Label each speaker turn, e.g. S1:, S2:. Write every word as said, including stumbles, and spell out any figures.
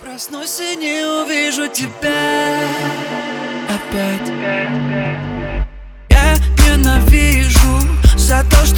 S1: Проснусь и не увижу тебя опять. Я ненавижу за то,